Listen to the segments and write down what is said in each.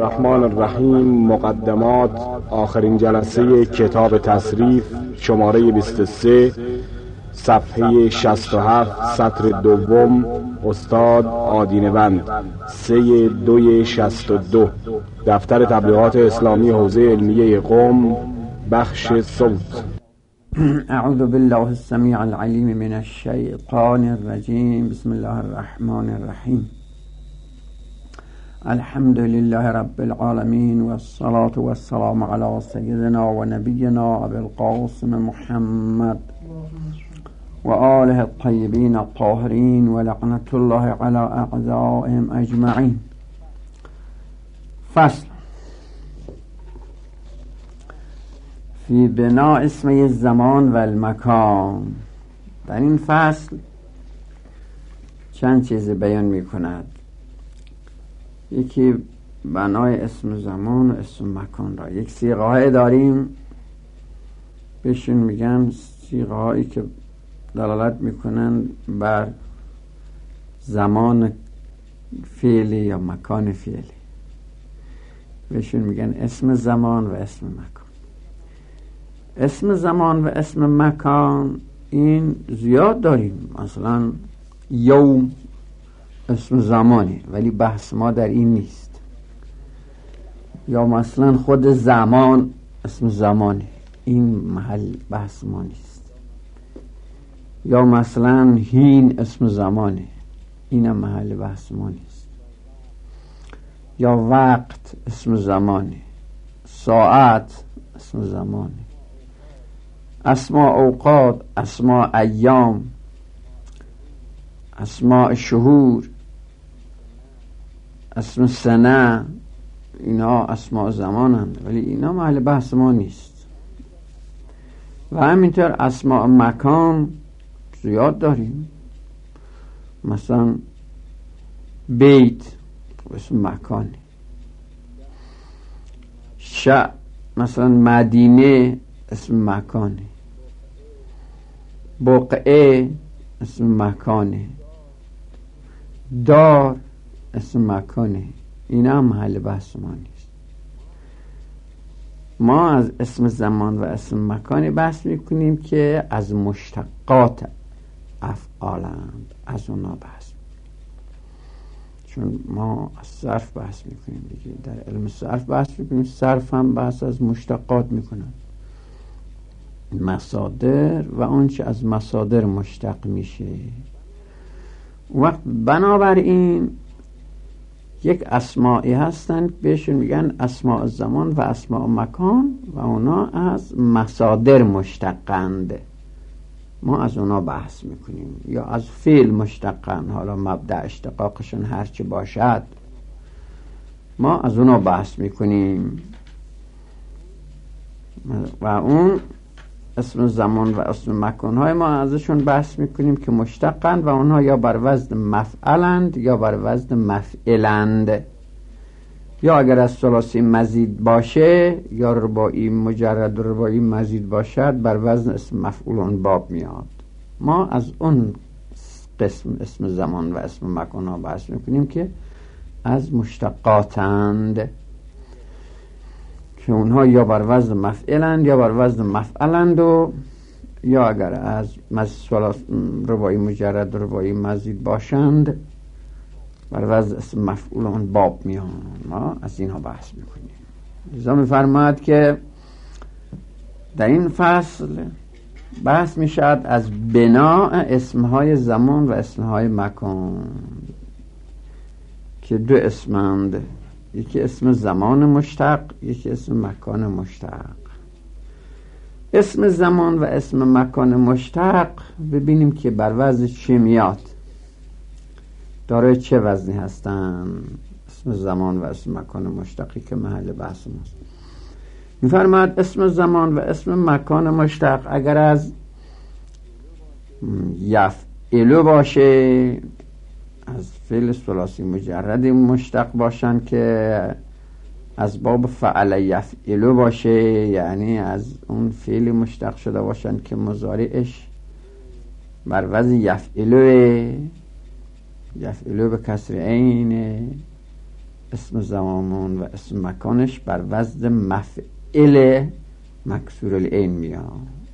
الرحمن الرحیم. مقدمات. آخرین جلسه کتاب تصریف، شماره 23، صفحه 67، سطر دوم، استاد آدینه‌وند، 3/2/62، دفتر تبلیغات اسلامی حوزه علمیه قم، بخش صوت. اعوذ بالله السمیع العلیم من الشیطان الرجیم. بسم الله الرحمن الرحیم. الحمد لله رب العالمین و الصلاة و السلام علی سیدنا و نبینا ابی القاسم محمد و آله الطیبین الطاهرین و لعنت الله علی اعدائهم اجمعین. فصل فی بناء اسمی الزمان و المکان. در این فصل چند چیز بیان می کند. یکی بنای اسم زمان و اسم مکان را. یک صیغه های داریم بهشون میگن صیغه هایی که دلالت میکنن بر زمان فعلی یا مکان فعلی، بهشون میگن اسم زمان و اسم مکان. اسم زمان و اسم مکان این زیاد داریم. مثلا یوم اسم زمانی ولی بحث ما در این نیست. یا مثلا خود زمان اسم زمانی، این محل بحث ما نیست. یا مثلا هین اسم زمانی، این محل بحث ما نیست. یا وقت اسم زمانی، ساعت اسم زمانی، اسماء اوقات، اسماء ایام، اسماء شهور، اسم سنه، اینا اسماء زمان هم، ولی اینا محل بحث ما نیست. و همینطور اسماء مکان زیاد داریم. مثلا بیت اسم مکانی، مثلا مدینه اسم مکانی، بقعه اسم مکانه، دار اسم مکانه. اینا هم محل بحث ما نیست. ما از اسم زمان و اسم مکانی بحث میکنیم که از مشتقات افعالند، از اونا بحث میکنیم. چون ما از صرف بحث میکنیم دیگه، در علم صرف بحث میکنیم. صرف هم بحث از مشتقات میکنن، مصادر و آنچه از مصادر مشتق میشه. وقت بنابراین یک اسمائی هستند بهشون میگن اسماء زمان و اسماء مکان و اونا از مصادر مشتقند. ما از اونا بحث میکنیم. یا از فعل مشتقند، حالا مبدأ اشتقاقشون هرچی باشد ما از اونا بحث میکنیم. و اون اسم زمان و اسم مکان های ما ازشون بحث میکنیم که مشتقند و اونها یا بر وزن مفعلند یا بر وزن مفعلند. یا اگر از ثلاثی مزید باشه یا رباعی مجرد رباعی مزید باشد بر وزن اسم مفعول باب میاد. ما از اون قسم اسم زمان و اسم مکان ها بحث میکنیم که از مشتقاتند، که اونها یا بر وزن مفعلند یا بر وزن مفعلند، و یا اگر از رباعی مجرد رباعی مزید باشند بر وزن اسم مفعول باب میان. ما از اینها بحث میکنیم. لذا میفرماید که در این فصل بحث میشد از بناء اسمهای زمان و اسمهای مکان که دو اسمند، یکی اسم زمان مشتق، یکی اسم مکان مشتق. اسم زمان و اسم مکان مشتق ببینیم که بر وزن چه میاد، داره چه وزنی هستن اسم زمان و اسم مکان مشتقی که محل بحث ماست. میفرماید اسم زمان و اسم مکان مشتق اگر از یفعلو باشه، از فعل ثلاثی مجرد مشتق باشن که از باب فعل یفعلو باشه، یعنی از اون فعل مشتق شده باشن که مضارعش بر وزن یفعلو به کسر عین اسم زمان و اسم مکانش بر وزن مفعل مکسور العین میاد.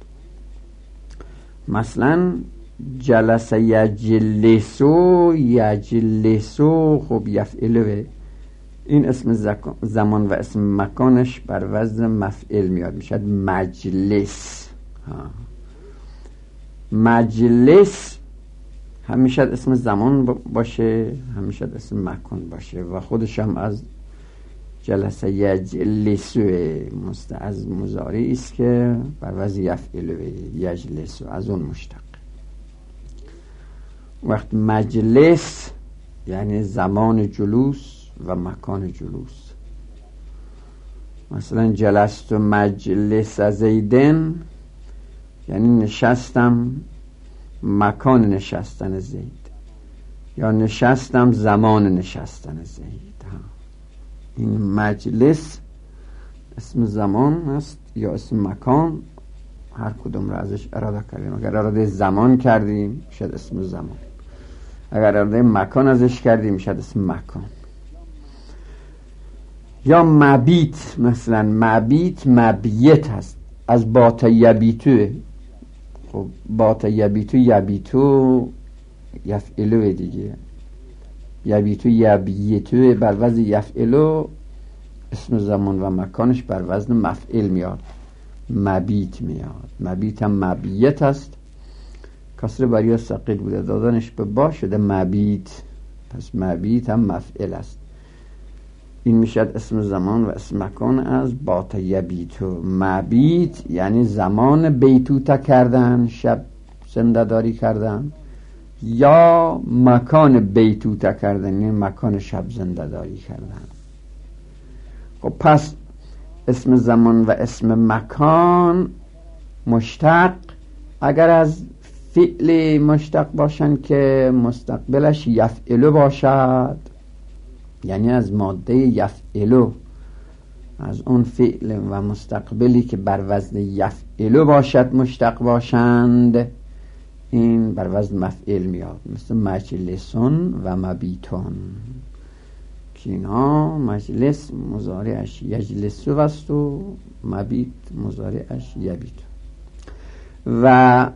مثلا جلس یجلسو، یجلسو خب یفعله، این اسم زمان و اسم مکانش بر وزن مفعل میاد، میشد مجلس. مجلس هم میشد اسم زمان باشه، هم میشد اسم مکان باشه و خودش هم از جلس یجلسو از مضارعی است که بر وزن یفعله، یجلسو از اون مشتق. وقت مجلس یعنی زمان جلوس و مکان جلوس. مثلا جلست مجلس زیدن یعنی نشستم مکان نشستن زید، یا نشستم زمان نشستن زید. این مجلس اسم زمان است یا اسم مکان، هر کدوم را ازش اراده کردیم. اگر اراده زمان کردیم شد اسم زمان، اگر اراده مکان ازش کردیم شد اسم مکان. یا مبیت، مثلا مبیت مبیت هست، از بات یبیتوه. خب بات یبیتو، یبیتو یفعلو دیگه، یبیتو یبیتو بر وزن یفعلو، اسم زمان و مکانش بر وزن مفعل میاد، مبیت میاد. مبیت هم مبیت هست، کسر بریا ثقیل بوده، دادنش به با شده مبیت، پس مبیت هم مفعل است. این میشد اسم زمان و اسم مکان از بات یبیتو. مبیت یعنی زمان بیتوته کردن، شب زنده‌داری کردن، یا مکان بیتوته کردن یعنی مکان شب زنده‌داری کردن. خب پس اسم زمان و اسم مکان مشتق اگر از فعل مشتق باشن که مستقبلش یفعلو باشد، یعنی از ماده یفعلو، از اون فعل و مستقبلی که بر وزن یفعلو باشد مشتق باشند، این بر وزن مفعل میاد، مثل مجلسون و مبیتون که اینا مجلس مضارعش یجلسو است و مبیت مضارعش یبیتو. و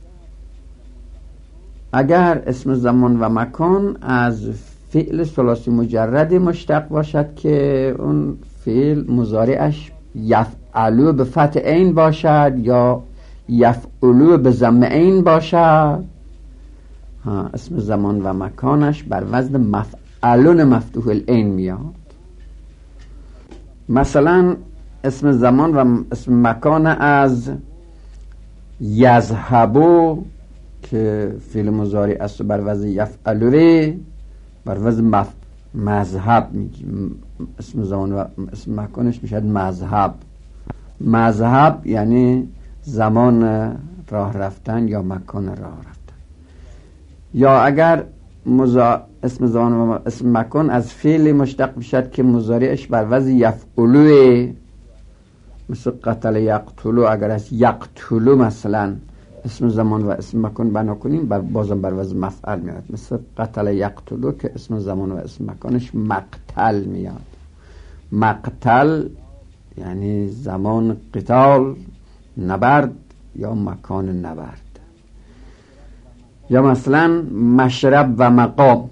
اگر اسم زمان و مکان از فعل ثلاثی مجرد مشتق باشد که اون فعل مضارعش یفعلو به فتح عین باشد یا یفعلو به ضم عین باشد، اسم زمان و مکانش بر وزن مفعلون مفتوح العین میاد. مثلا اسم زمان و اسم مکان از یذهبو که فعل مضارع است بر وزن یفعلو، بر وزن مذهب میگیم، اسم زمان و اسم مکانش میشد مذهب. مذهب یعنی زمان راه رفتن یا مکان راه رفتن. یا اگر اسم زمان و اسم مکان از فعل مشتق بشد که مضارعش بر وزن یفعلوه، مثل قتل یقتلو، اگر از یقتلو مثلا اسم زمان و اسم مکان بنا کنیم بازم بر وزن مفعل میاد، مثل قتل یقتلو که اسم زمان و اسم مکانش مقتل میاد. مقتل یعنی زمان قتال نبرد یا مکان نبرد. یا مثلا مشرب و مقام.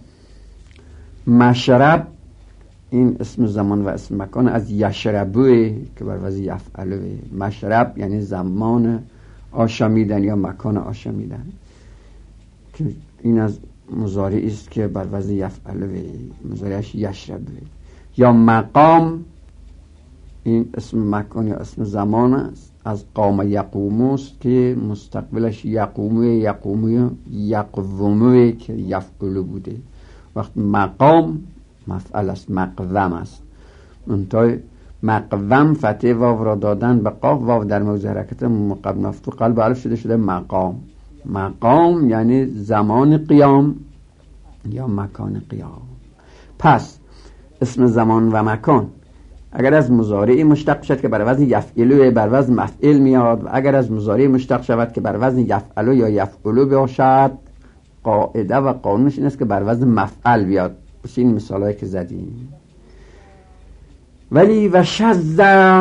مشرب این اسم زمان و اسم مکان از یشربوه که بر وزن یفعلوه. مشرب یعنی زمان آشامیدن یا مکان آشامیدن، که این از مضارعی است که بر وزن یفعلوه، مضارعش یشربوه. یا مقام این اسم مکان یا اسم زمان است، از قام یقوموست که مستقبلش یقوموه، یقوموه که یفعلو بوده. وقت مقام مفعل است، مقوم است. منتهای مقوم فتح واو را دادن به قاف، واو در موضع حرکت مقابل مفتوح قلب الف شده مقام. مقام یعنی زمان قیام یا مکان قیام. پس اسم زمان و مکان اگر از مضارع مشتق شد که بر وزن یفعلو بر وزن مفعل میاد، و اگر از مضارع مشتق شود که بر وزن یفعلو یا یفعلو باشد، قاعده و قانونش این است که بر وزن مفعل بیاد. این مثالایی که زدیم ولی و شذ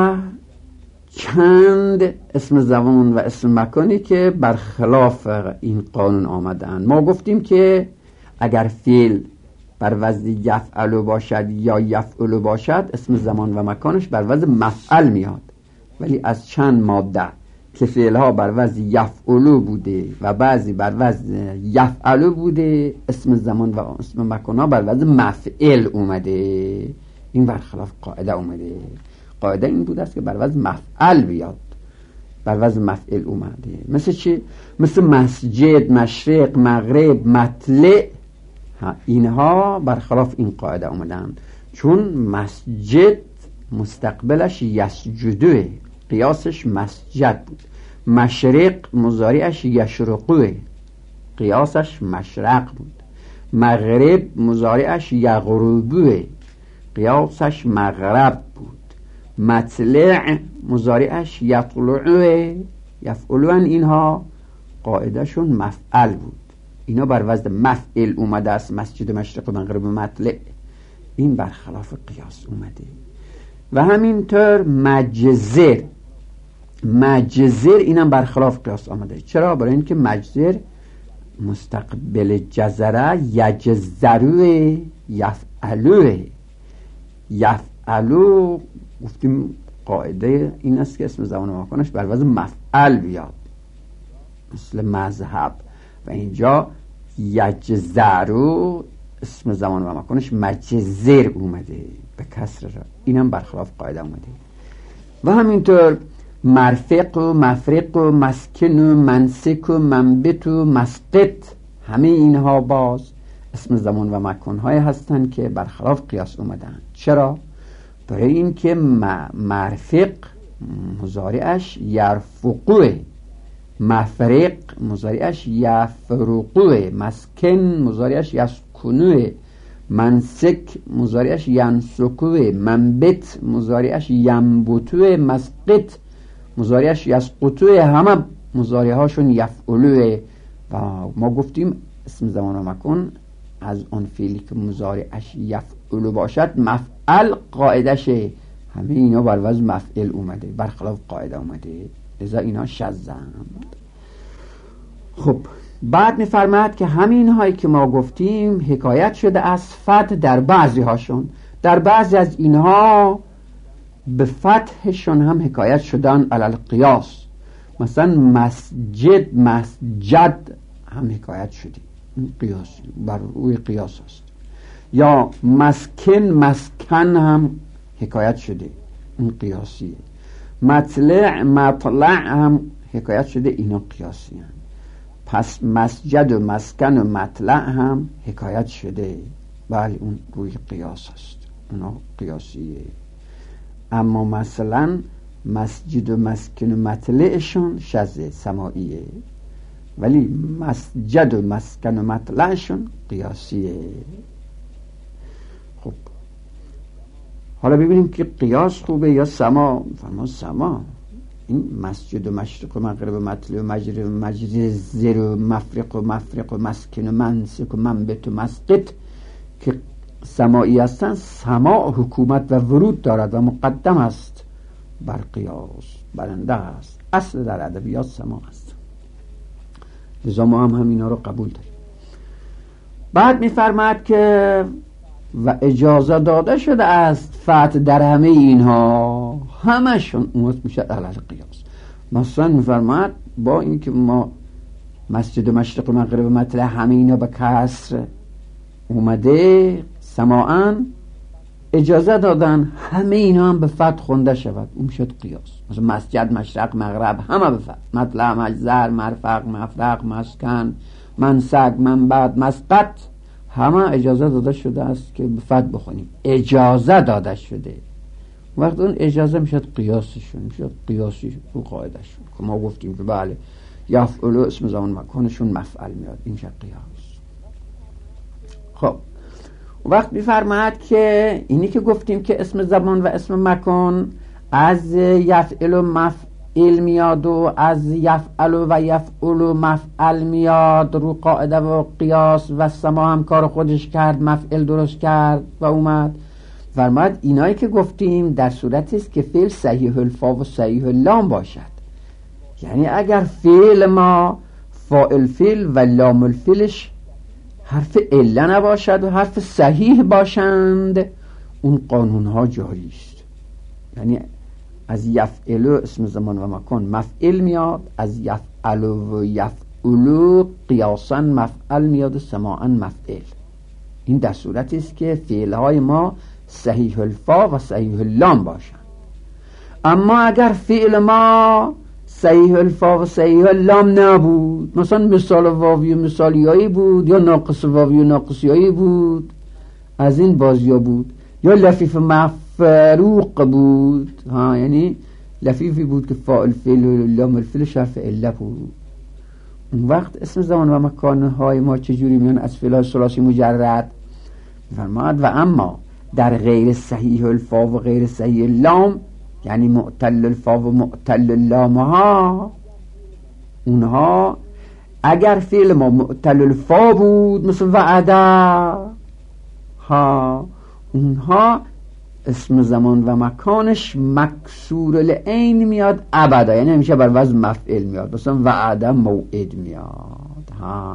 چند اسم زمان و اسم مکانی که برخلاف این قانون آمدن. ما گفتیم که اگر فعل بر وزن یفعل باشد یا یفعل باشد اسم زمان و مکانش بر وزن مفعل میاد، ولی از چند ماده که فعلها بر وزن یفعل بوده و بعضی بر وزن یفعل بوده اسم زمان و اسم مکانها بر وزن مفعل اومده. این برخلاف قاعده اومده. قاعده این بوده است که بر وزن مفعل بیاد، بر وزن مفعل اومده. مثل چی؟ مثل مسجد، مشرق، مغرب، مطلع، اینها برخلاف این قاعده اومدن، چون مسجد مستقبلش یسجدوه، قیاسش مسجد بود. مشرق مضارعش یشرقوه، قیاسش مشرق بود. مغرب مضارعش یغربوه، قیاسش مغرب بود. مطلع مضارعش یطلعوه، یفعلون، اینها قاعدهشون مفعل بود. اینا بر وزن مفعل اومده است، مسجد، مشرق و مغرب و مطلع. این برخلاف قیاس اومده. و همینطور مجزر، مجزر اینم برخلاف قیاس آمده. چرا؟ برای اینکه مجزر مستقبل جزره یجزروه، یفعلوه. یفعلو گفتیم قاعده این است که اسم زمان و مکانش بر وزن مفعل بیاد، مثل مذهب. و اینجا یجزرو اسم زمان و مکانش مجزر اومده به کسر را، اینم برخلاف قاعده اومده. و همینطور مرفق و مفرق و مسکن و منسک و منبت و مسقط، همه اینها باز اسم زمان و مکان‌های هستند که برخلاف قیاس اومدن. چرا؟ برای اینکه مرفق مضارعش یرفقوه، مفرق مضارعش یفرقوه، مسکن مضارعش یسکنوه، منسک مضارعش ینسکوه، منبت مضارعش ینبتوه، مسقط مضارعش یسقطوه. همه مضارع هاشون یفعلوه. و ما گفتیم اسم زمان و مکان از اون فعلی که مضارعش یفعل باشد مفعل قاعدشه، همه اینا بر وزن مفعل اومده، برخلاف قاعده اومده، لذا اینا شذند. خب بعد میفرماید که همین هایی که ما گفتیم حکایت شده از فتح در بعضی هاشون، در بعضی از اینها به فتحشون هم حکایت شدن علی القیاس. مثلا مسجد، مسجد هم حکایت شده، این قیاس بر روی قیاس است. یا مسکن، مسکن هم حکایت شده، این قیاسیه. مطلع، مطلع هم حکایت شده، اینا قیاسی هم. پس مسجد و مسکن و مطلع هم حکایت شده، بله اون روی قیاس است، اونا قیاسیه. اما مثلا مسجد و مسکن و مطلعشون شذ سماعیه، ولی مسجد و مسکن و مطلعشون قیاسیه. خب حالا ببینیم که قیاس خوبه یا سما. فرما سما، این مسجد و مشرق و مغرب و مطلع و مجرب و مجزر و مفرق و مفرق و مسکن و منسک و منبت و مسقط که سماعی هستن، سماع حکومت و ورود دارد و مقدم است بر قیاس، برنده است. اصل در ادبیات سماع است، لذا ما هم اینا رو قبول داریم. بعد میفرماید که و اجازه داده شده است فتح در همه اینها، همشون اومد میشه علی قیاس. مثلا میفرماید با اینکه ما مسجد و مشرق و مغرب و مطلع همه اینا به کسر اومده سماعاً، اجازه دادن همه اینا هم به فتح خونده شود، اون شد قیاس. مثلا مسجد، مشرق، مغرب همه به فتح، مطلع، مجزر، مرفق، مفرق، مسکن، منسک، منبت، مسقط، همه اجازه داده شده است که به فتح بخونیم، اجازه داده شده. وقت اون اجازه میشد قیاسشون، میشد قیاسی رو قاعدشون که ما گفتیم که بله یفعلو اسم زمان مکانشون مفعل میاد، این شد قیاس. خب وقت میفرماید که اینی که گفتیم که اسم زمان و اسم مکان از یفعل و مفعل میاد و از یفعل و یفعل و مفعل میاد، رو قاعده و قیاس و سما هم کار خودش کرد، مفعل درست کرد و اومد. فرماید اینایی که گفتیم در صورتی است که فعل صحیح الفا و صحیح اللام باشد. یعنی اگر فعل ما فاعل فعل و لام الفعلش حرف عله نباشد و حرف صحیح باشند، اون قانون ها جاری است. یعنی از یفعلو اسم زمان و مکان مفعل میاد، از یفعلو و یفعلو قیاسا مفعل میاد و سماعا مفعل. این در صورتی است که فعل های ما صحیح الفا و صحیح اللام باشند. اما اگر فعل ما صحیح الفا و صحیح اللام نبود، مثلا مثال واوی و مثالیایی بود، یا ناقص واوی و ناقصیایی بود، از این بازیا بود، یا لفیف مفروق بود، یعنی لفیفی بود که فاعل فعل و لام الفعل حرف عله بود، اون وقت اسم زمان و مکان های ما چجوری میان؟ از فعل ثلاثی مجرد. فرماد و اما در غیر صحیح الفا و غیر صحیح اللام، یعنی معتل الفا و معتل اللام ها، اونها اگر فعل ما معتل الفا بود مثل وعده ها، اونها اسم زمان و مکانش مکسور العین میاد ابدا، یعنی همیشه بر وزن مفعل میاد. مثلا وعده موعد میاد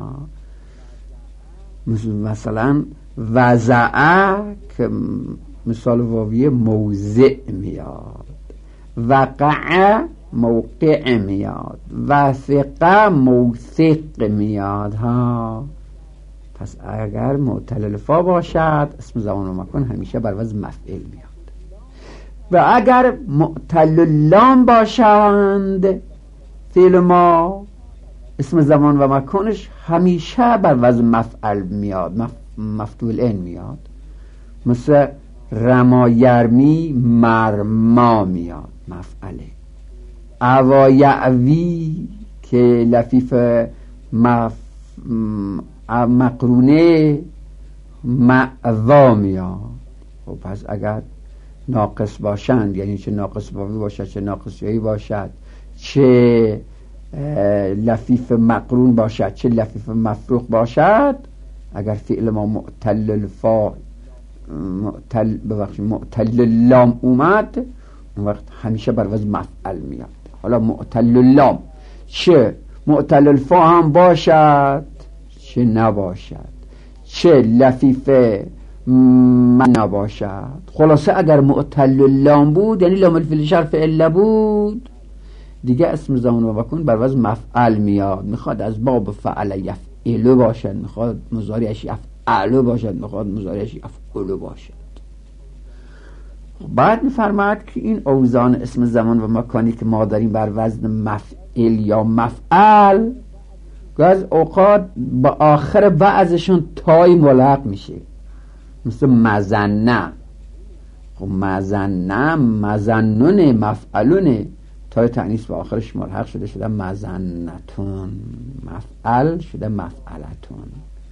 مثلا وضعه که مثال واوی موضع میاد، وقع موقع میاد، وثقه موثق میاد پس اگر معتل الفا باشد اسم زمان و مکان همیشه بر وزن مفعل میاد. و اگر معتل اللام باشند فعل ما، اسم زمان و مکانش همیشه بر وزن مفعل میاد، مفتوح العین میاد. مثل رما یرمی مرما میاد مفعله. اوایعوی که لفیف مقرونه معوا میاد. خب پس اگر ناقص باشند، یعنی چه ناقص واوی باشد چه ناقص یایی باشد، چه لفیف مقرون باشد چه لفیف مفروق باشد، اگر فعل ما معتل الفا معتل اللام اومد، اون وقت همیشه بر وزن مفعل میاد. حالا معتل اللام چه معتل الفا هم باشد چه نباشد، چه لفیف نباشد. خلاصه اگر معتل اللام بود، یعنی لام الفعل حرف عله بود، دیگه اسم زمان و مکان بر وزن مفعل میاد. میخواد از باب فعل یفعل باشد، میخواد مضارعش یفعل باشد، میخواد مضارعش یفعل باشد. بعد میفرماید که این اوزان اسم زمان و مکانی که ما داریم بر وزن مفعل یا مفعل، از اوقات با آخر بعضشون تای ملحق میشه، مثل مزنه. خب مزنه مزنون مفعلونه، تای تأنیث با آخرش ملحق شده مزنتون، مفعل شده مفعلتون.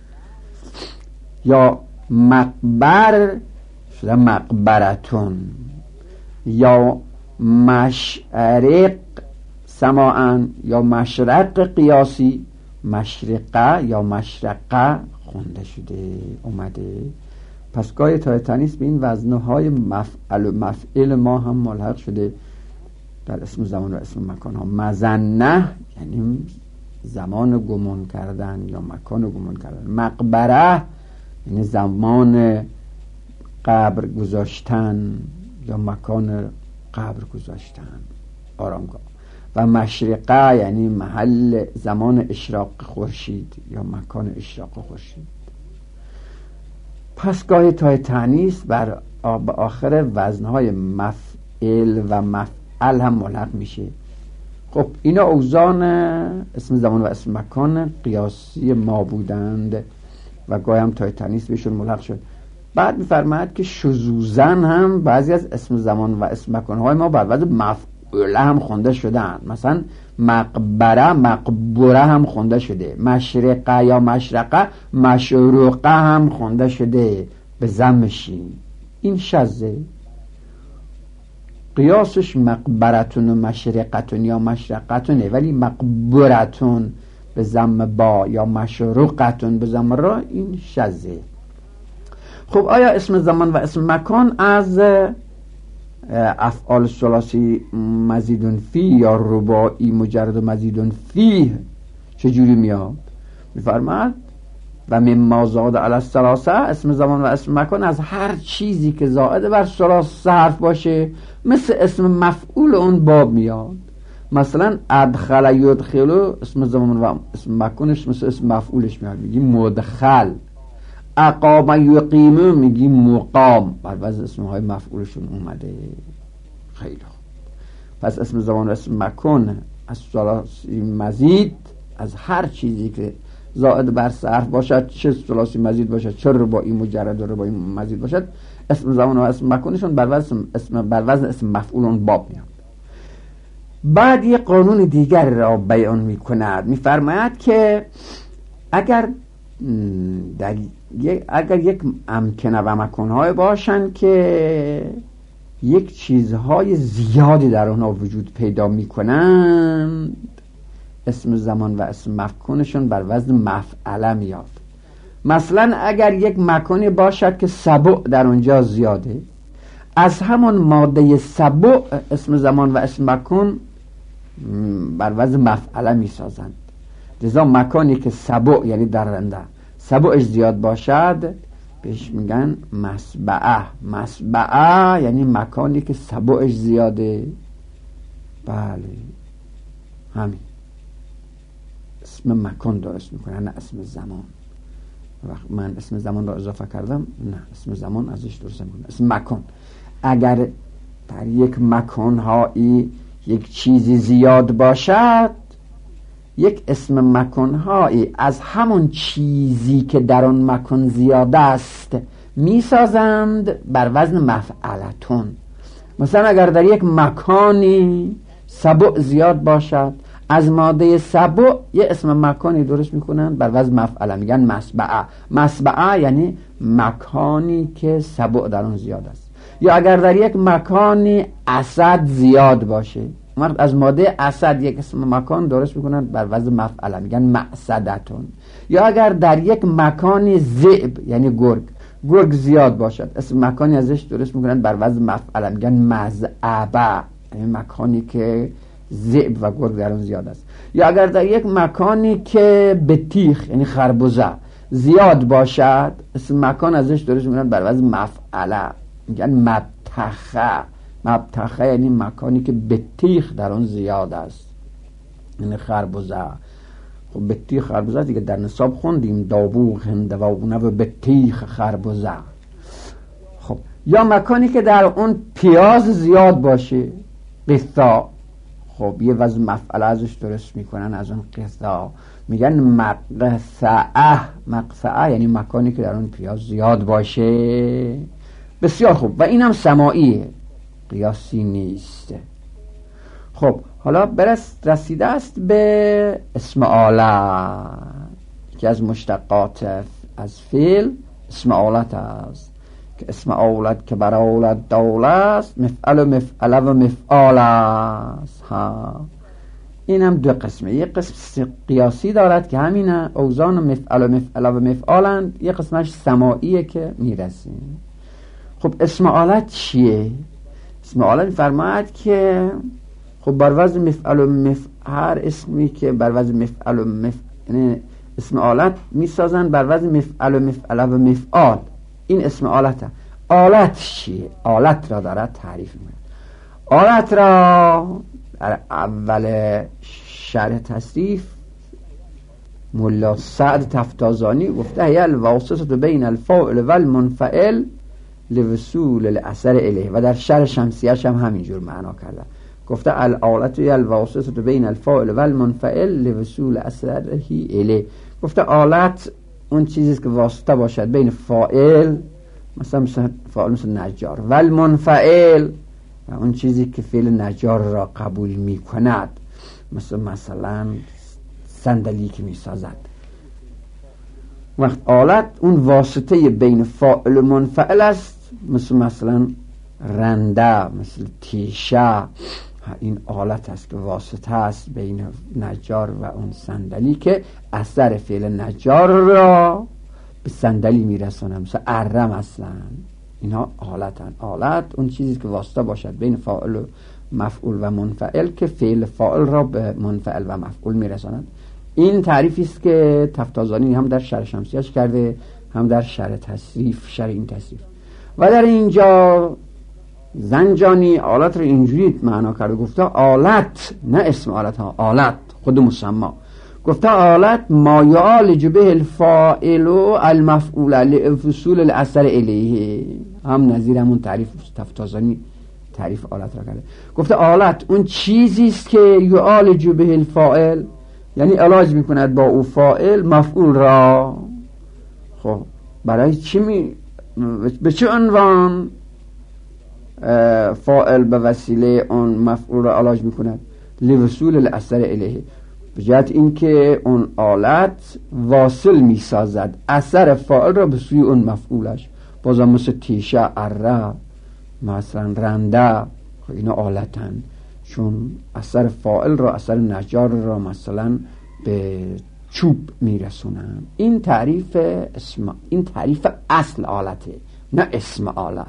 یا مقبر شده مقبرتون، یا مشرق سماعن، یا مشرق قیاسی مشرقه یا مشرقه خونده شده اومده. پس گاهی تای تانیث به این وزنهای مفعل و مفعل ما هم ملحق شده در اسم زمان و اسم مکان ها. مزنه یعنی زمان گمان کردن یا مکان گمان کردن. مقبره یعنی زمان قبر گذاشتن یا مکان قبر گذاشتن، آرامگاه. و مشرقه یعنی محل زمان اشراق خورشید یا مکان اشراق خورشید. پس گاهی تای تانیث بر آخر وزنهای مفعل و مفعل هم ملحق میشه. خب اینا اوزان اسم زمان و اسم مکان قیاسی ما بودند و گاهی هم تای تانیث بهشون ملحق شد. بعد میفرماید که شذوذن هم بعضی از اسم زمان و اسم مکانهای ما بر وزن مفعول هم خونده شدن. مثلا مقبره مقبره هم خونده شده، مشرقه یا مشرقه مشروقه هم خونده شده به ضم شین. این شذه. قیاسش مقبرتون و مشرقتون یا مشرقتونه، ولی مقبرتون به ضم با یا مشروقتون به ضم را، این شذه. خب آیا اسم زمان و اسم مکان از افعال ثلاثی مزیدون فی یا رباعی مجرد مزیدون فیه چجوری میاد؟ میفرماد و مما زاد علی الثلاثه، اسم زمان و اسم مکان از هر چیزی که زائد بر ثلاثه حرف باشه مثل اسم مفعول اون باب میاد. مثلا ادخل یدخل اسم زمان و اسم مکانش مثل اسم مفعولش میاد، میگیم مدخل. اقام یقیم میگیم مقام، بر وزن اسمهای مفعولشون اومده. خیلی خوب، پس اسم زمان و اسم مکان از ثلاثی مزید از هر چیزی که زائد بر حرف باشد، چه ثلاثی مزید باشد چه رباعی مجرد و رباعی مزید باشد، اسم زمان و اسم مکانشون بر وزن اسم مفعول اون باب میاد. بعد یک قانون دیگر را بیان میکند، میفرماید که اگر یک امکنه و مکانهای باشند که یک چیزهای زیادی در اونها وجود پیدا میکنند، اسم زمان و اسم مکانشون بر وزن مفعله میاد. مثلا اگر یک مکانی باشد که سبع در اونجا زیاده، از همون ماده سبع اسم زمان و اسم مکان بر وزن مفعله میسازند. لذا مکانی که سبع یعنی درنده سبعش زیاد باشد بهش میگن مسبعه. مسبعه یعنی مکانی که سبعش زیاده. بله همین اسم مکان درست میکنه، نه اسم زمان. وقت من اسم زمان را اضافه کردم، نه اسم زمان ازش درست میکنه، اسم مکان. اگر در یک مکانهایی یک چیزی زیاد باشد، یک اسم مکانهایی از همون چیزی که در اون مکان زیاده است میسازند بر وزن مفعلتون. مثلا اگر در یک مکانی سبع زیاد باشد، از ماده سبع یه اسم مکانی درست میکنن بر وزن مفعله، میگن مسبعه. مسبعه یعنی مکانی که سبع در اون زیاد است. یا اگر در یک مکانی اسد زیاد باشه، از ماده اسد یک اسم مکان درست میکنن بر وزن مفعله، میگن معصدتون. یا اگر در یک مکانی ذئب یعنی گرگ زیاد باشد، اسم مکانی ازش درست میکنن بر وزن مفعله، میگن مزعبه، یعنی مکانی که ذئب و گرگ در اون زیاد است. یا اگر در یک مکانی که بطیخ یعنی خربزه زیاد باشد، اسم مکان ازش درست میکنن بر وزن مفعله، میگن مبتخه. مبتخه یعنی مکانی که بطیخ در اون زیاد است، یعنی خربزه. خب بطیخ خربزه دیگه در نصاب خوندیم، دابوغ هندوانه و بطیخ خربزه. خب یا مکانی که در اون پیاز زیاد باشه، قثا، خب یه وزن مفعله ازش درست میکنن از اون قثا، میگن مقصعه. مقصعه یعنی مکانی که در اون پیاز زیاد باشه. بسیار خوب، و اینم سماعیه، قیاسی نیست. خب حالا رسیده است به اسم آلت که از مشتقات از فعل اسم آلت است، که اسم آلت که بر آلت دوله است، مفعل و مفعله و مفعال است. این هم دو قسمه، یک قسم قیاسی دارد که همینه، اوزان مفعل و مفعله و مفعالند، یک قسمش سماعیه که میرسیم. خب اسم آلت چیه؟ اسم آلت فرماید که خب بر وزن مفعل و هر اسمی که بر وزن مفعل و یعنی اسم آلت میسازن بر وزن مفعل و مفعله و مفعال، این اسم آلته. آلت چیه؟ آلت را دارد تعریف می‌کند. آلت را در اول شرح تصریف ملا سعد تفتازانی گفته هی الواسطه بین الفاعل و المنفعل لوصول الاثر الیه، و در شرح شمسیه‌اش هم همینجور معنا کرده، گفته الآلت هی الواسطه بین الفاعل و المنفعل لوصول اثره الیه. گفته آلت اون چیزی که واسطه باشد بین فاعل، مثلا فاعل مثل نجار، و المنفعل و اون چیزی که فعل نجار را قبول می کند، مثلا صندلی که می سازد. وقت آلت اون واسطه بین فاعل و منفعل است، مثلا رنده، مثل تیشه، این آلت است که واسطه است بین نجار و اون صندلی که اثر فعل نجار را به صندلی میرسونم، مثل اره مثلا. اینها آلتن. آلت اون چیزی که واسطه باشد بین فاعل و مفعول و منفعل که فعل فاعل را به منفعل و مفعول میرساند. این تعریفی است که تفتازانی هم در شرح شمسیه‌اش کرده، هم در شرح این تصریف. و در اینجا زنجانی آلت رو اینجوری معنا کرده، گفته آلت، نه اسم آلت ها، آلت خود مسما. گفته آلت ما یعالج به الفاعل و المفعول لفصول الاثر الیه. هم نظیر همون تعریف تفتازانی تعریف آلت را کرده. گفته آلت اون چیزی است که یعالج به الفاعل، یعنی علاج میکند با او فاعل مفعول را. خب برای چی به چه عنوان فاعل به وسیله اون مفعول را علاج میکند؟ لوصول الاثر الیه، به جهت اینکه اون آلت واصل میسازد اثر فاعل را به سوی اون مفعولش. بازم مثل تیشه، اره، مثلا رنده، اینا آلتن، چون اثر فاعل را، اثر نجار را مثلا به چوب میرسونن. این تعریف اصل آلته، نه اسم آلت.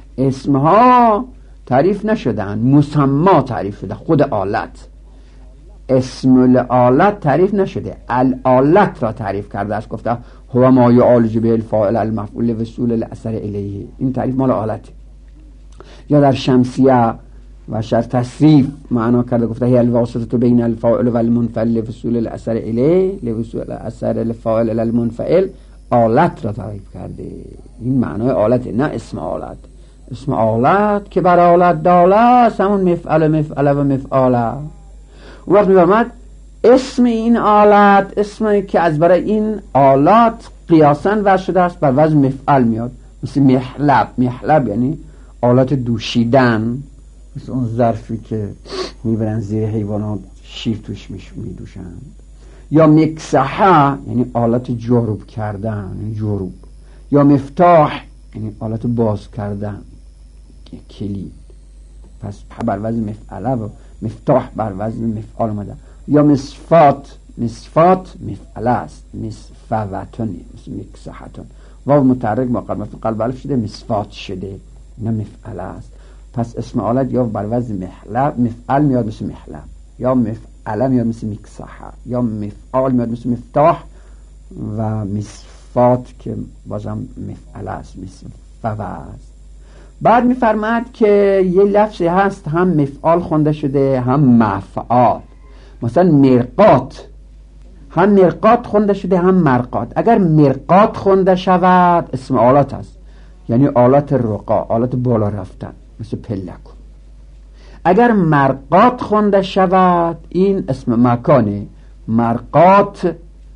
اسمها تعریف نشدن، مسما تعریف شده. خود آلت، اسم الآلت تعریف نشده، الآلت را تعریف کرده است. گفته هو ما یعالج به الفاعل المفعول وصول الاثر الیه. این تعریف مال آلته. یا در شمسیه و شرح تصریف معنا کرده، گفته هی الواسطه بین الفاعل و المنفعل لوصول الاثر الیه، لوصول الاثر الفاعل الی المنفعل. آلت را تعریف کرده. این معنای آلت، نه اسم آلت. اسم آلت که بر آلت داله، همون مفعل و مفعاله. اون وقت می‌فرماد اسم این آلت، اسمی که از برای این آلات قیاساً وضع شده است، بر وزن مفعل میاد. مثل محلب. محلب یعنی آلات دوشیدن، مثل اون ظرفی که میبرن زیر حیوانات شیر توش میدوشند. یا مکسحه یعنی آلات جاروب کردن، جاروب. یا مفتاح یعنی آلات باز کردن، کلید. پس بر وزن مفعله و مفتاح بر وزن مفعال اومده. یا مصفات مفعله است، مصفوتون، مثل مکسحتون. واو متحرک با قلب الف شده، مصفات شده، نه مفعله است. پس اسم آلت یا بر وزن مفعل میاد مثل محلب، یا مفعله میاد مثل مکسحه، یا مفعال میاد مثل مفتاح، و مصفات که بازم مفعله است، مصفوه است. بعد میفرماد که یه لفظی هست هم مفعال خونده شده هم مفعال. مثلا مرقات، هم مرقات خونده شده هم مرقات. اگر مرقات خونده شود اسم آلت است، یعنی آلت رقا، آلت بالا رفتن، مثل پلکو. اگر مرقات خونده شود این اسم مکانه. مرقات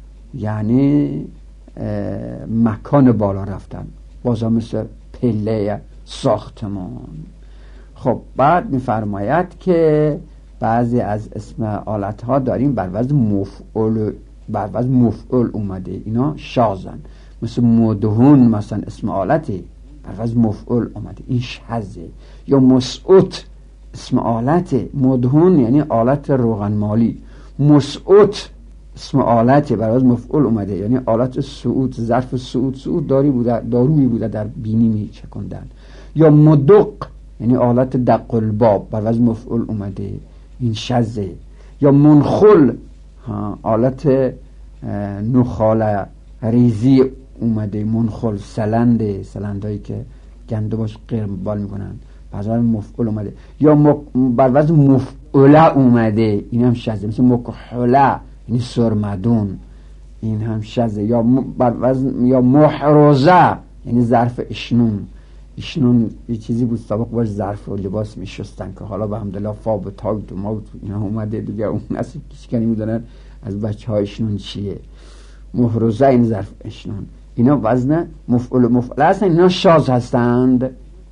یعنی مکان بالا رفتن، بازم مثل پله ساختمان. خب بعد میفرماید که بعضی از اسم آلت ها داریم بر وزن مفعول اومده، اینا شاذن. مثل مدهون مثلا اسم آلتی بر وزن مفعول اومده، این شاذه. یا مسعوت اسم آلته، مدهون یعنی آلت روغن مالی، مسعوت اسم آلته بر وزن مفعول اومده، یعنی آلت سعود، ظرف سعود دارویی بوده در بینی می چکندن. یا مدق یعنی آلت دق الباب بر وزن مفعول اومده، این شذه. یا منخل آلت نخاله ریزی اومده، منخل سلندهایی که گنده باش قربال میکنن بر وزن مفعول اومده. یا بر وزن مفعوله اومده، این هم شذه، مثل مکحوله یعنی سرمدون، این هم شذه. یا بر وزن یا محروزه یعنی ظرف اشنون یه چیزی بود سابق باش ظرف و لباس میشستن که حالا به حمدالله فاب و تاوت و ماوت اینا اومده دیگه، اون اصلا کشکنی میدونن از بچه ها اشنون چیه. محروزه این ظرف اشنون، اینا وزن مفعول هستن، اینا شاذ هستند.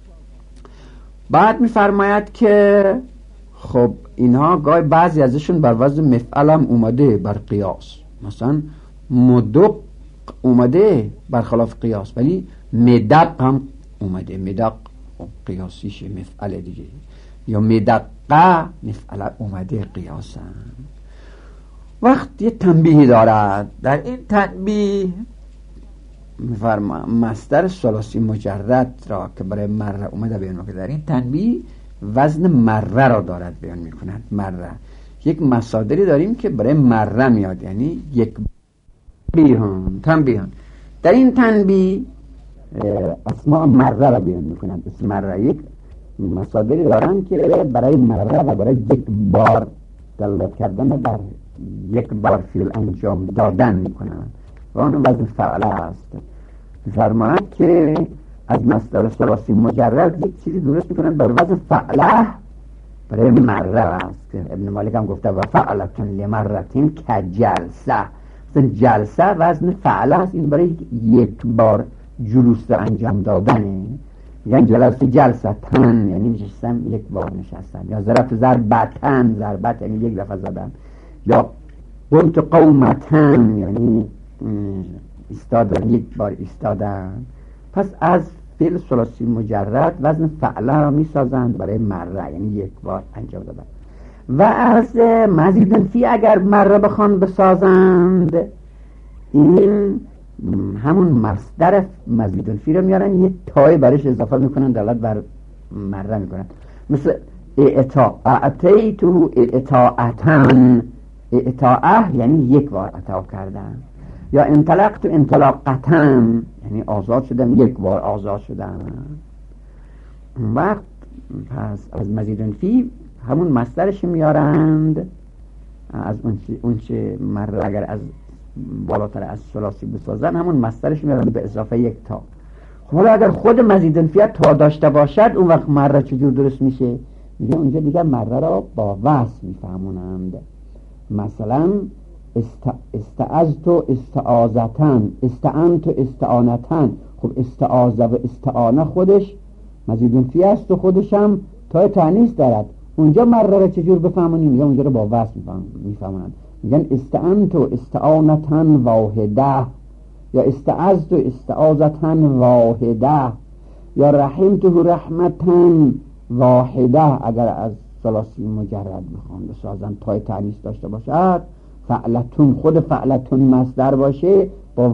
بعد میفرماید که خب اینها گاهی بعضی ازشون بر وزن مفعل هم اومده بر قیاس، مثلا مدق اومده برخلاف قیاس، ولی مدق هم اومده، مدق قیاسیشه مفعل دیگه. یا مدقه مفعل اومده قیاسا. وقت یه تنبیهی دارد، در این تنبیه مصدر ثلاثی مجرد را که برای مره اومده بیان میکنه، در این تنبیه وزن مره را دارد بیان میکنند. مره یک مصادری داریم که برای مره میاد، یعنی یک تنبیهان. در این تنبیه اسماء مره را بیان میکنند. اسم مره یک مصادری دارن که برای مره و برای یک بار دلالت کردن بر یک بار فعل انجام دادن میکنند و آن وزن فعله است. فرمایند که از مصدر ثلاثی مجرد یک چیزی درست میکنند بر وزن فعله برای مره است. ابن مالک هم گفته و فعلتون لمرتین که جلسه، مثلا جلسه وزن فعله است، این برای یک بار جلوس انجام دادنه. یعنی جلسه تن یعنی نشستم یک بار نشستم، یا ضربتن ضربت یعنی یک دفعه زدن، یا قمت قومتن یعنی ایستادن یک بار ایستادن. پس از فعل ثلاثی مجرد وزن فعله را می سازند برای مره، یعنی یک بار انجام دادن. و از مزیدن فی اگر مره بخوان بسازند، این همون مصدر مزیدن فی رو میارن، یک تای برش اضافه میکنن، دلالت بر مره میکنن. مثل اعطیتو اعطاعتن، اعطاعه یعنی یک بار عطا کردن، یا انطلقت انطلاقتن یعنی آزاد شدن، یک بار آزاد شدن. وقت پس از مزیدن فی همون مصدرش میارند، از اون چه مره اگر از بالاتر از ثلاثی بسازن همون مصدرش میارند به اضافه یک تا. حالا اگر خود مزیدن فی تا داشته باشد اون وقت مره چجور درست میشه؟ میگه اونجا دیگه مره را با وصل میفهمونند. مثلا استعذت و استعاذتن، استعنت و استعانتن. خب استعاذه و استعانه خودش مزیدن فی است و خودش هم تای تانیث دارد، اونجا مره را چجور بفهمونیم؟ میگه اونجا را با وصل میفهمونند. میگن استعنت و استعانتن واحده، یا استعذت و استعاذتن واحده، یا رحمت و رحمتن واحده. اگر از ثلاثی مجرد بخوان بسازن تای تانیث داشته باشد، فعلتون خود فعلتون مصدر باشه، با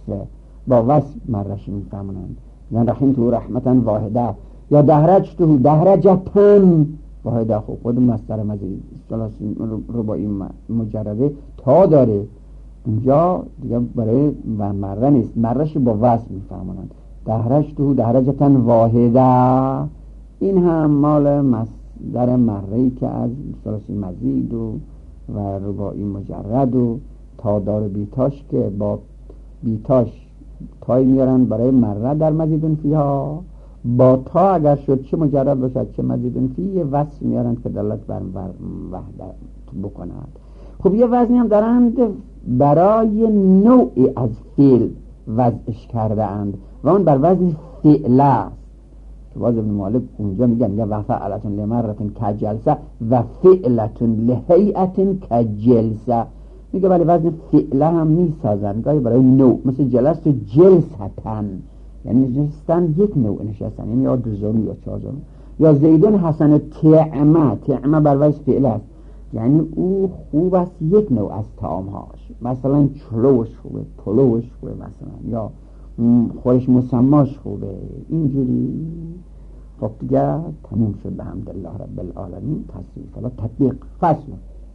وصف مرش میفهمونند. یعنی رحمت و رحمتن واحده، یا دهرجت و دهرجتن واحده. خود مصدر مزید ثلاثی رباعی مجرده تا داره، اونجا دیگه برای مره نیست، مرش با وصف میفهمونند. دهرجت و دهرجتن واحده، این هم مال مصدر مره‌ای که از ثلاثی مزید و رباعی مجرد و تا دار بیتاش که با بیتاش تای میارن برای مره در مزیدن فیها، با تا اگر شد چه مجرد باشد چه مزیدن فی یه وصف میارن که دلالت بر وحدت بکند. خب یه وزنی هم دارند برای نوعی از فعل وضعش کرده اند و اون بر وزن فعله است که باز ابن مالک اونجا میگن و فعلتون لمرتون کجلسه و فعلتون لهیئتون کجلسه. میگه ولی وزن فعله هم میسازن گاهی برای نوع، مثل جلست و جلستن یعنی نشستن یک نوع نشستن، یعنی یا دوزومی یا چهارزومی. یا زیدون حسن تعمه بر وزن فعله است، یعنی او خوب است یک نوع از طعامهاش، مثلا چلوش خوبه، پلوش خوبه مثلا، یا خورش مسماش خوبه، اینجوری. خب دیگه تموم شد به حمدالله رب العالمین. تصریف حالا تطبیق فصل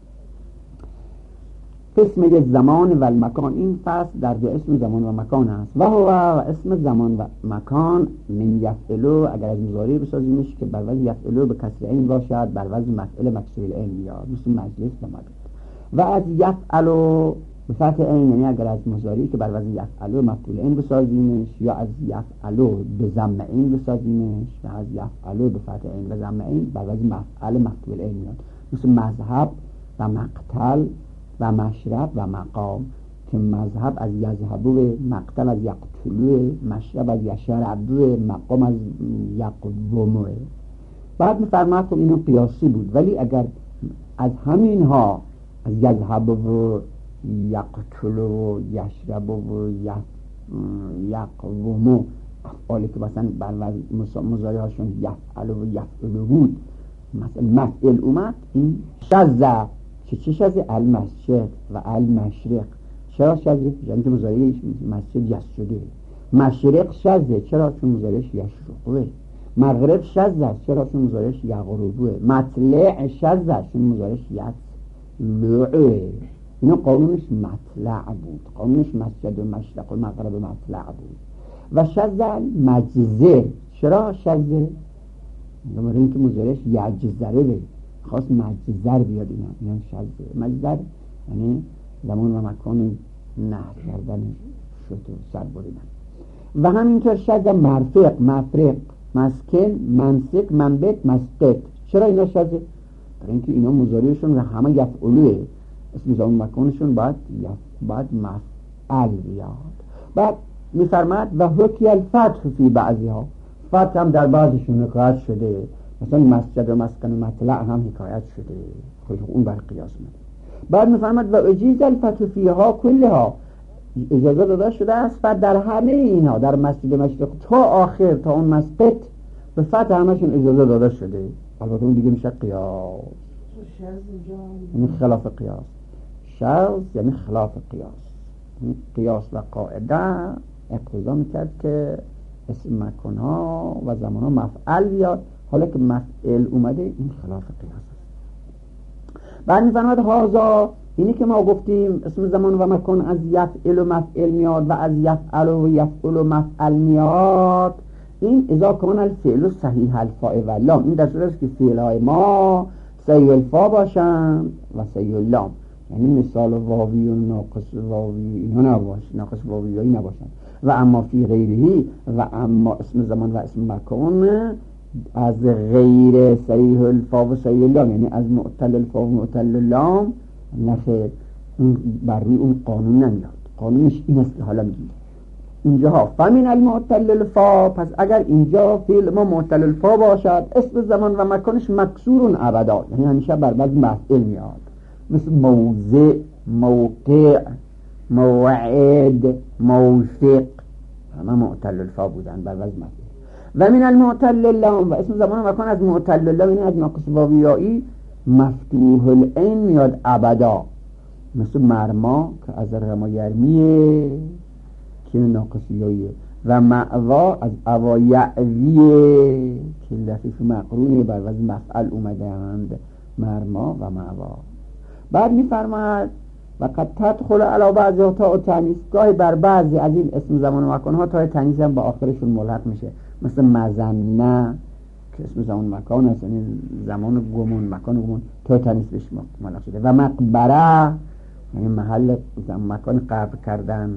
اسم زمان و المکان. این فصل در دو اسم زمان و مکان است. و هو و اسم زمان و مکان من یفعلو، اگر از مضارع بسازیمش که بر وزن یفعلو به کسر عین باشد، بر وزن مفعل مکسور العین بیاد، مثل مجلس و مجلس. و از یفعلو به فتح عین، یعنی اگر از مضارعی که بر وزن یفعلو مفعول عین بسازیمش، یا از یفعلو به ضم عین بسازیمش و از یفعلو به فتح عین و ضم عین بر وزن مفعل مفعول عین میاد، مثل مذهب و مقتل و مشرب و مقام که مذهب از یذهبو، مقتل از یقتلو، مشرب از یشربو، مقام از یقومو. بعد میفرماید که اینو قیاسی بود، ولی اگر از همینها از یذهبو و یقتلو و یشربو و یقومو افعالی که مثلا بر مضارع هاشون یفعلو و یفعلو بود مثلا مفعل اومد، این شذ چه شذ المسجد و المشرق. چرا شذ؟ یعنی که مضارع مسجد جست شده. مشرق شذه، چرا؟ چون مضارعش یشرقه. مغرب شذه، چرا؟ چون مضارعش یغربه. مطلع شذه، چون مضارعش یطلعه. اینا قانونش مطلع بود، قانونش مسجد و مشرق و مغرب مطلع بود. و شذه مجزر، چرا شذه؟ برای اینکه مضارعش یجزره به خواست مجزر بیاد. اینا شذه. مجزر یعنی زمان و مکان نهر کردن شد و سر بریدن. و همینطور شذ مرفق، مفرق، مسکن، منسک، منبت، مسقط. چرا اینا شذه؟ برای اینکه اینا مضارعشون و همه یفعلوه، اسم زمان مکانشون باید مفعل بیاد. بعد میفرماد و حکی الفتح فی بعضیها، فتح هم در بعضشون حکایت شده، مثلا مسجد و مسکن و مطلع هم حکایت شده، خیلی اون بر قیاس میده. بعد میفرماد و اجیز الفتح فیها کلها، اجازه داده شده است فتح در همه اینها، در مسجد مشرق تا آخر تا اون مسقط به فتح همشون اجازه داده شده. البته اون دیگه میشه قیاس، یعنی خلاف قیاس. شذ یعنی خلاف قیاس. قیاس و قاعده اقتضا میکرد که اسم مکانها و زمانها مفعل بیاد، حالا که مفعل اومده این خلاف قیاس است. بعد میفرماد هازا، اینی که ما گفتیم اسم زمان و مکان از یفعل و مفعل میاد و از یفعل و یفعل و مفعل میاد، این اذا کان الفعل صحیح الفاء و لام، این در صورت است که فعلهای ما صحیح الفاء باشند و صحیح اللام، یعنی مثال واوی و ناقص واوی اینا نباشه، ناقص واویایی نباشن. و اما فی غیرهی، و اما اسم زمان و اسم مکان از غیر صحیح الفاء و صحیح اللام، یعنی از معتل الفاء و معتل اللام، نخیر، اون بر روی اون قانون نمیاد. قانونش این است که حالا میگیم اینجاها فمن المعتل الفاء، پس اگر اینجا فعل ما معتل الفاء باشد اسم زمان و مکانش مکسور ابدا، یعنی همیشه بر بعض مفعول میاد، مثل موضع، موقع، موعد، موثق، همه معتل الفاء بودن بر بعض مفعول. و من المعتل اللام، و اسم زمان و مکان از معتل اللام، یعنی از ناقص واویایی مفتوح العین میاد ابدا، مثل مرما که از رما یرمیه که ناقص یاییه، و معوا از اوا یعویه که لفیف مقرونه بر وزن مفعل اومدند، مرما و معوا. بعد میفرماد و قد تدخل علی بعضی تا تانیث، گاهی بر بعضی از این اسم زمان و مکان ها تا تانیث هم با آخرشون ملحق میشه، مثل مزنه که اسم زمان مکان است، یعنی زمان گمون، مکان گمون، تا تانیث بهش ملحق شده. و مقبره یعنی محل مکان قبر کردن،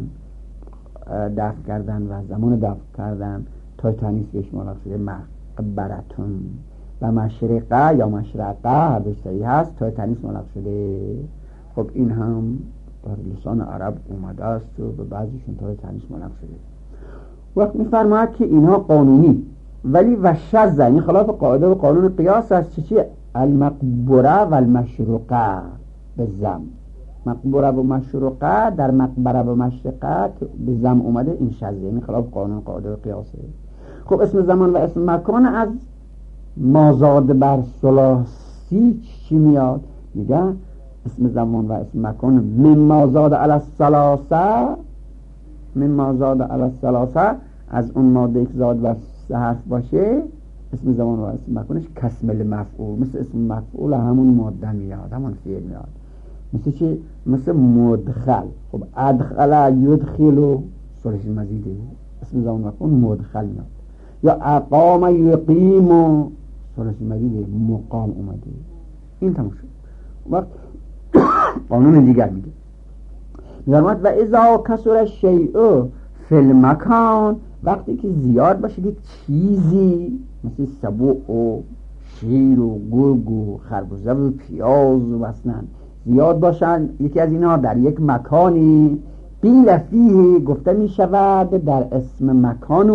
دفن کردن و زمان دفن کردن، تا تانیث بهش ملحق شده، مقبرتون. و مشرقه یا مشرقه هر دو صحیح هست، تا تانیث ملحق شده. خب این هم در لسان عرب اومده است و به بعضیشون تا تانیث ملحق شده. وقت میفرماید که اینها قانونی، ولی و شذ یعنی خلاف قاعده و قانون قیاس است. چی؟ المقبره و المشرقه به زم، مقبره و مشرقه در مقبره و مشرقه به زم اومده، این شذ یعنی خلاف قانون قاعده و قیاسه. خب اسم زمان و اسم مکان از مازاد بر ثلاثی چی میاد؟ میگه اسم زمان و اسم مکان مما زاد علی الثلاثه، مما زاد علی الثلاثه، از اون ماده که زاد و سه حرف باشه اسم زمان و اسم مکانش کسمل مفعول، مثل اسم مفعول همون ماده میاد، همون فعل میاد. مثل چی؟ مثل مدخل. خب ادخل یدخل سورش مزیده، اسم زمان و مکان مدخل میاد. یا اقام یقیم سورش مزیده، مقام اومده. این تموم شد. وقت قانون دیگر میگه میگه و اذا کسر الشیء فی المکان، وقتی که زیاد باشه یک چیزی مثل سبوع و شیر و گرگ و خربزه و پیاز و مثلا زیاد باشن یکی از اینا در یک مکانی، قیل فیه گفته می شود در اسم مکان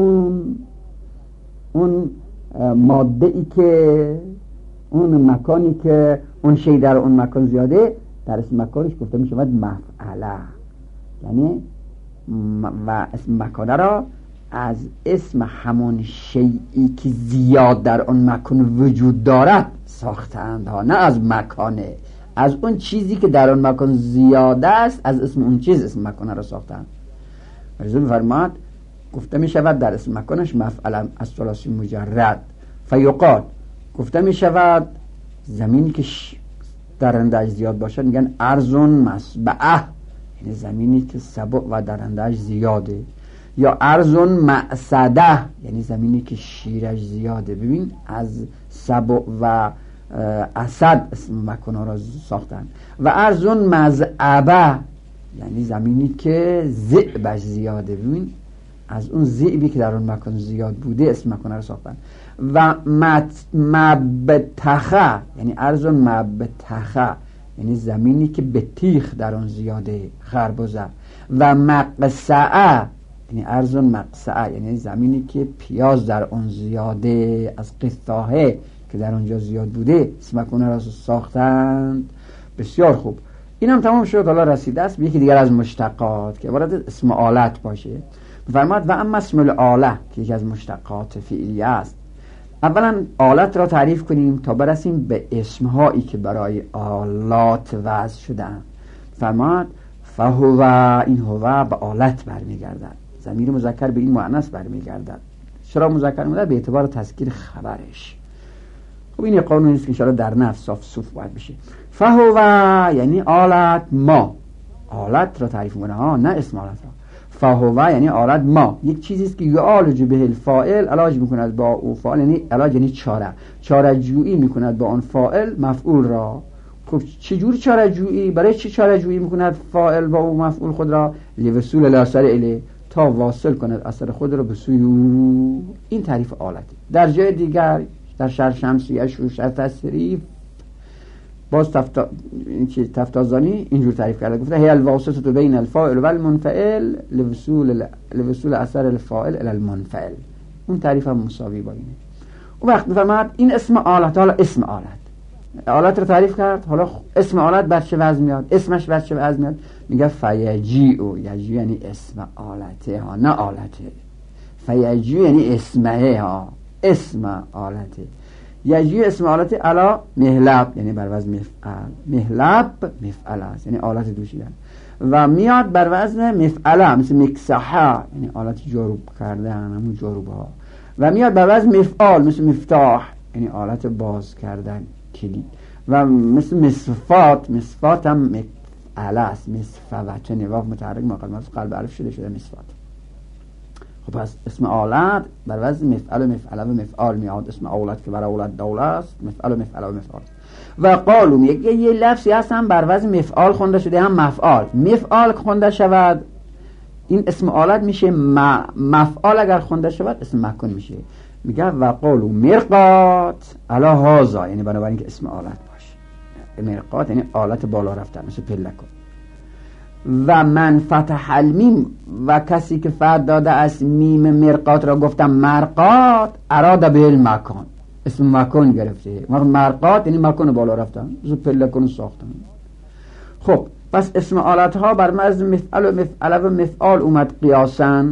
اون ماده ای که اون مکانی که اون شی در اون مکان زیاده در اسم مکانش گفته می شود مفعله، یعنی و اسم مکانه را از اسم همون شیئی که زیاد در اون مکان وجود دارد ساختند ها، نه از مکانه، از اون چیزی که در اون مکان زیاده است از اسم اون چیز اسم مکانه را ساختند. رسول فرماد گفته می شود در اسم مکانش مفعل از ثلاثی مجرد. فیقال گفته می شود زمینی که درنده‌اش زیاد باشد میگن ارضون مسبعه، یعنی زمینی که سبع و درنده‌اش زیاده. یا ارضون معصده، یعنی زمینی که شیرش زیاده. ببین از سبع و اسد اسم مکانها را ساختن. و ارضون مزعبه، یعنی زمینی که ذئبش زیاده. ببین از اون ذئبی که در اون مکان زیاد بوده اسم مکانها را ساختن. و مبتخه، یعنی ارضون مبتخه، یعنی زمینی که به تیخ در اون زیاده، خربزه. و مقصعه، یعنی ارضون مقصعه، یعنی زمینی که پیاز در اون زیاده، از قطاهه که در اونجا زیاد بوده اسم مکانها را ساختند. بسیار خوب، این هم تمام شد. حالا رسیده است به یکی دیگر از مشتقات که عبارت اسم آلت باشه. فرماد و اما اسم الاله که یکی از مشتقات فعلیه است. اولا آلت را تعریف کنیم تا برسیم به اسمهایی که برای آلات وضع شدن. فرماد فهو، این هو به آلت برمیگردد، ضمیر مذکر به این مؤنث برمیگردد. چرا مذکر مؤنث؟ به اعتبار تذکیر خبرش. خب این قانونی است که ان شاء الله در نفس صاف صوف باید بشه. فهو یعنی آلت ما، آلت را تعریف کنه ها، نه اسم آلت را. فهو یعنی آلت ما، یک چیزی است که یعالج به الفاعل، علاج میکند با او فاعل، یعنی علاج یعنی چاره جویی میکند با آن فاعل مفعول را. خب چجور چاره جویی؟ برای چی چاره جویی میکند فاعل با او مفعول خود را؟ لوصول الاثر الیه، تا واصل کند اثر خود را به سوی او. این تعریف آلتی. در جای دیگر در شرح شمسیه شوش تصریف باز تفتازانی اینجور تعریف کرده، گفته هی الواسطه بین الفاعل و المنفعل لوصول اثر الفاعل الی المنفعل. اون تعریف هم مساوی با اینه. اون وقت میفرماد این اسم آلت. حالا اسم آلت رو تعریف کرد، حالا اسم آلت بر چه وزن میاد؟ اسمش بر چه وزن میاد؟ میگه فیجیء، یجیء یعنی اسم آلته ها، نه آلته. فیجیء یعنی اسمه ها، اسم آلته. یجیء اسم آلته علا مهلب، یعنی بر وزن مفعل. مهلب مفعل است، یعنی آلت دوشیدن. و میاد بر وزن مفعله، مثل مکسحه، یعنی آلت جارو کردن، همون جاروب ها. و میاد بر وزن مفعال، مثل مفتاح، یعنی آلت باز کردن، کلید. و مثل مصفات، مصفات هم مفعل است، مصفوت نواف متحرک مقدمات قلب الف شده مصفات. خب پس اسم آلت بر وزن مفعل و مفعله و مفعال میاد. اسم آلت که برای اولت دوله است، مفعل و مفعله و مفعال. و قالون یه لفظی هست هم بر وزن مفعال خونده شده، هم مفعال. مفعال خونده شود این اسم آلت میشه. مفعال اگر خونده شود اسم مکان میشه. میگه و قالو مرقات علا هازا، یعنی بنابراین که اسم آلت باشه. مرقات یعنی آلت بالا رفتن، مثل پلکان. و من فتح المیم، و کسی که فتح داده از میم مرقات را گفتم مرقات، اراد به المکان، اسم مکان گرفته. مرقات یعنی مکان بالا رفتن، مثل پلکان ساختن. خب پس اسم آلت ها بر وزن مفعل و مفعله و مفعال اومد قیاسا.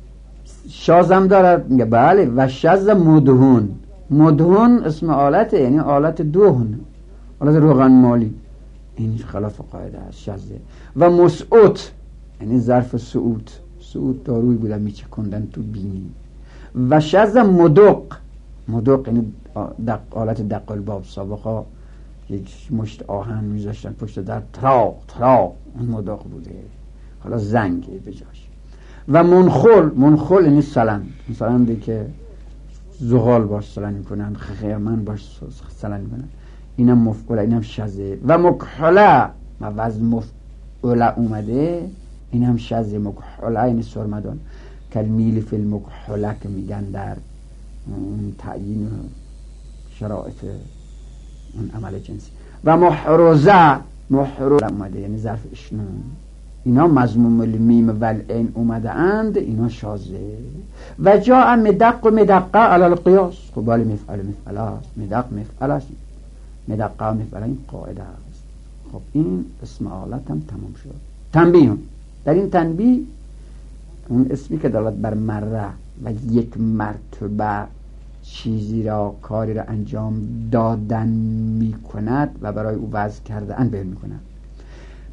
شازم دارد، میگه بله. و شز مدهون، مدهون اسم آلته، یعنی آلت دهن، آلت روغن مالی. این خلاف قاعده است شزه. و مسعود یعنی ظرف سعود، سعود داروی بودن میچکندن تو بینی. و شز مدق، مدق یعنی آلت دق الباب. سابقا یک مشت آهن میذاشتن پشت در، تراق تراق، اون مدق بوده، حالا زنگه بجاش. و منخل یعنی سلند، سلندی که زغال باش سلند میکنن، خیرمن باش سلند میکنن. اینم مفعوله، اینم شزه. و مکحله، و وزن مفعوله اومده، اینم شزه. مکحله یعنی سرمدان، کلمیل فی المکحله که میگن در تعیین شرایط اون عمل جنسی. و محروزه، محروزه اومده یعنی ظرف اشنون. اینا مضموم المیم والعین اومده اند، اینا شازه. و جاء مدق و مدقه علی القیاس. خب بالی مفعل مفعل است، مدق مفعل است، مدقه و مفعل این قاعده است. خب این اسم آلت هم تمام شد. تنبیه، در این تنبیه اون اسمی که دلالت بر مره و یک مرتبه چیزی را، کاری را انجام دادن می کند و برای او وضع کرده ان بیان می کند.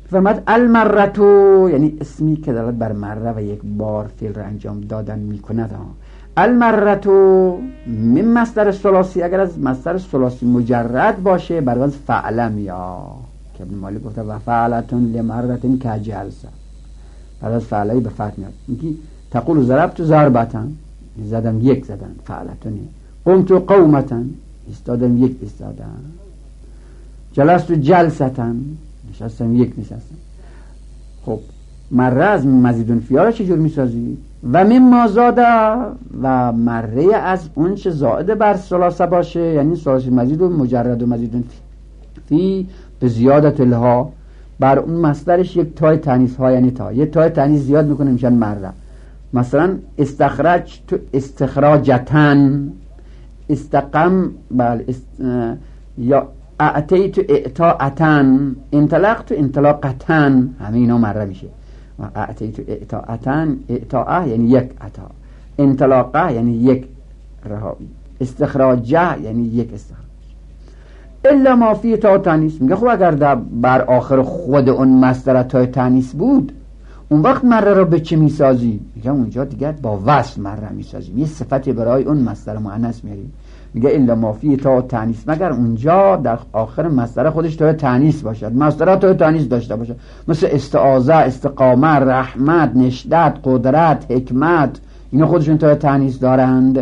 فرمود المرتو یعنی اسمی که دلالت بر مره و یک بار فعل را انجام دادن میکند. المرتو من مصدر ثلاثی، اگر از مصدر ثلاثی مجرد باشه بر وزن فعل میاد که ابن مالک گفته و فعلتون لمرتن که جلسه، بعد از فعلی به فتح میاد. میگی تقول ضربت ضربتن، زدم یک زدن فعلتونه. قمت قومتن، استادم یک استادم. جلست جلستن، نشستم یک نشستم. خب مره از مزیدون فیها چجور میسازی؟ و مما زاده، و مره از اون چه زائد بر ثلاثه باشه، یعنی ثلاثی مزید و مجرد و مزیدون فی به زیادت الها، بر اون مصدرش یک تای تانیث ها، یعنی تا یک تای تانیث زیاد میکنه میشن مره. مثلا استخرج تو استخراجتن، استقم بله یا اعطی تو اعطاعتن، انطلاق تو انطلاقتن، همه اینا مره میشه. اعطی تو اعطاعتن، اعطاعه یعنی یک عطا، انطلاقه یعنی یک رهایی، استخراجه یعنی یک استخراج. الا ما فی تا تانیث، میگه خب اگر در بر آخر خود اون مصدر تا تانیث بود اون وقت مره رو به چه میسازی؟ میگه اونجا دیگه با وصل مره میسازیم، یه صفتی برای اون مصدر مؤنث میاریم. میگه الا ما فی تا تانیث، مگر اونجا در آخر مصدر خودش تا تانیث باشد، مصدر تا تانیث داشته باشه، مثل استعاذه، استقامه، رحمت، نشدت، قدرت، حکمت، اینا خودشون تا تانیث دارند.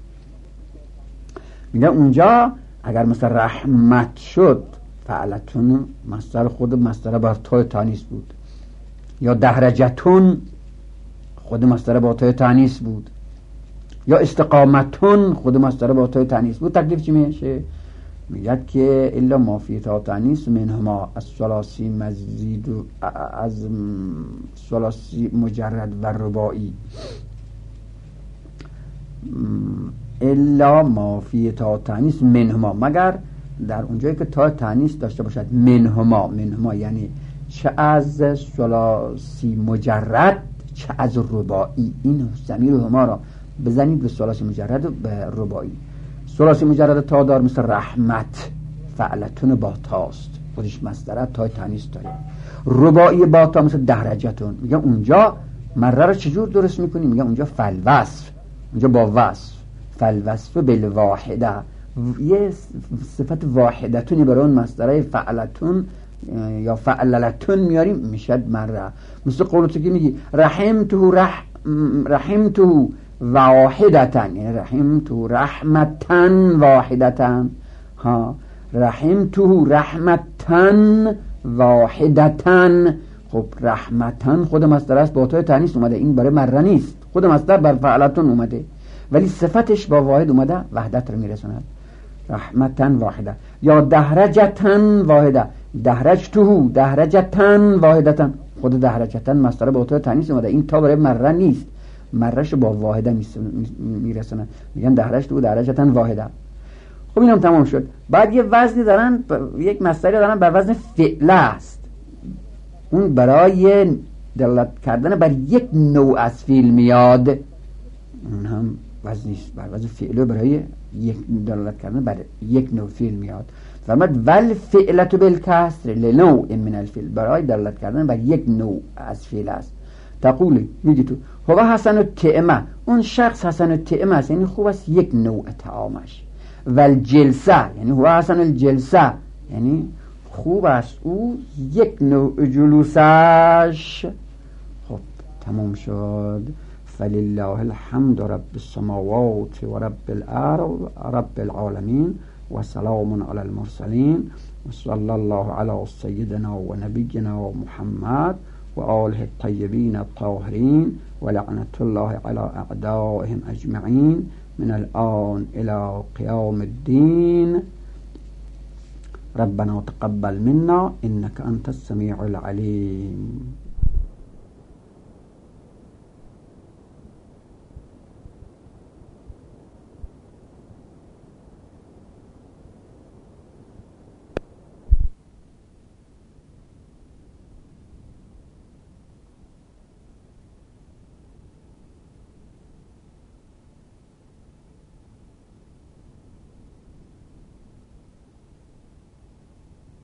میگه اونجا اگر مثل رحمت شد فعلتون مصدر خود مصدر بر تا تانیث بود، یا دهرجتون خود مصدر با تا تانیث بود، یا استقامتون خود مصدر با تا تانیث بود، تکلیف چی میشه؟ میگه که الا ما فی تا تانیث منهما از ثلاثی مزید و از ثلاثی مجرد و رباعی. الا ما فی تا تانیث منهما، مگر در اونجایی که تا تانیث داشته باشد منهما یعنی چه از ثلاثی مجرد چه از رباعی. این ضمیر هما را بزنید به ثلاثی مجرد و به رباعی. ثلاثی مجرد تا دار مثل رحمت، فعلتون با تاست، خودش مصدر تا تانیث داره. رباعی با تا مثل دهرجتون. میگه اونجا مره رو چجور درست میکنی؟ میگه اونجا فالوصف، اونجا با وصف، فالوصف بالواحده، یه صفت واحدتونی برای اون مصدره فعلتون یا فعللتون میاریم میشد مره. مثل قولتو که میگی رحمته واحدتن، یعنی رحمته رحمتن واحدتن، ها رحمته رحمتن واحدتن. خب رحمتن خود مصدر است با تا تانیث اومده، این برای مره نیست، خود مصدر بر فعلتون اومده ولی صفتش با واحد اومده، وحدت رو میرسوند. رحمتن واحده. یا دهرجتن واحده، دهرجته دهرجتن واحدتن، خود دهرجتن مصدر با تا تانیث اومده، این تا برای مره نیست، مرهش با واحده میرسونه، میگن دهرجته دهرجتن واحده. خب اینم تمام شد. بعد یه وزنی دارن، یک مصدری دارن بر وزن فعل است، اون برای دلالت کردن بر یک نوع از فعل میاد، اون هم وزنیست بر وزن فعل، برای یک دلالت کردن بر یک نوع فعل میاد. فرمود ول فعلت بالکسر لنوع من الفعل، برای دلالت کردن بر یک نوع از فعل است. تقولی میگی تو هو حسن الطعمه، اون شخص حسن الطعمه است، یعنی خوب است یک نوع طعامش. والجلسه یعنی هو حسن الجلسه، یعنی خوب است او یک نوع جلوسش. خب تمام شد. فلله الحمد رب السماوات و رب الارض رب العالمین و سلام علی المرسلین و صلی الله علی سیدنا و نبینا و محمد و آله الطیبین الطاهرین و لعنت الله علی اعدائهم اجمعین من الآن الى قیام الدین. ربنا تقبل منا انك انت السميع العليم.